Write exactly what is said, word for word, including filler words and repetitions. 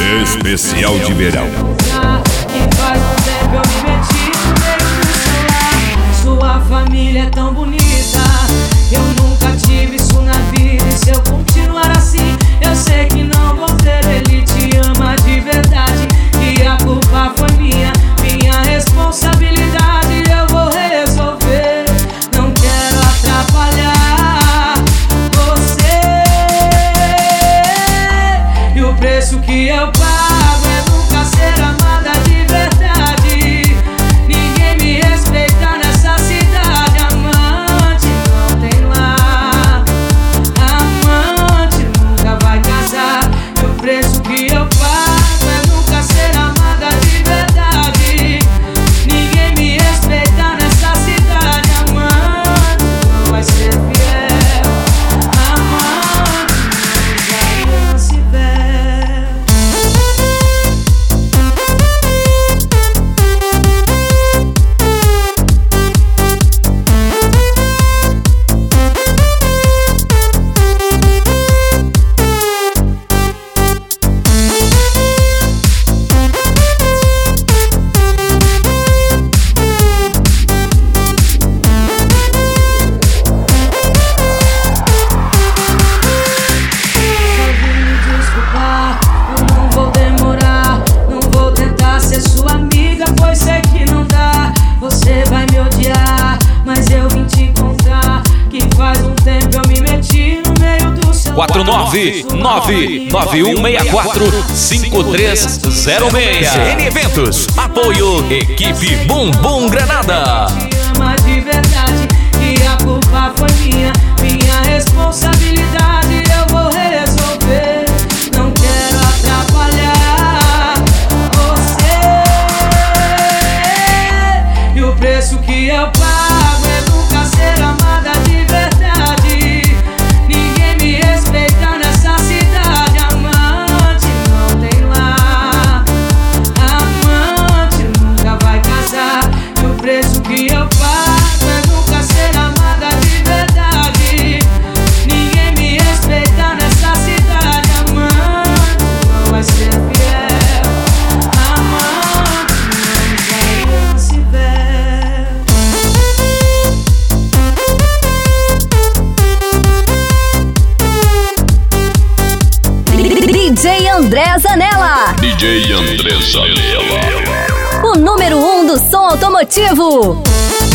Especial de verão. Que faz um tempo eu me meti no meio do celular. Sua família é tão bonita, eu nunca tive isso na vida. E se eu continuar assim, eu sei que não vou ter. Ele te ama de verdade e a culpa foi minha, minha responsabilidade. Eu vou resolver, não quero atrapalhar você. E o preço que eu pago é nunca ser amada de verdade. Ninguém me respeita nessa cidade. Amante não tem lá, amante nunca vai casar. E o preço que eu pago é nunca ser amada de verdade. Ninguém me respeita nessa cidade. Amante não vai ser fiel, amante não vai se ver. quatro nove nove nove um seis quatro cinco três zero seis. G N Eventos. Apoio Equipe Bumbum Granada. Me ama de verdade e a culpa foi minha, minha responsabilidade. Eu vou resolver, não quero atrapalhar você. E o preço que eu pago é nunca ser amada de verdade. Ninguém me respeita nessa cidade. Amante não tem lá, amante nunca vai casar. E o preço que eu pago é nunca ser amada de verdade. Ninguém me respeita nessa cidade. Amante não vai ser fiel, amante não se ver. D J André Zanella. D J André Zanella. O número um do som automotivo.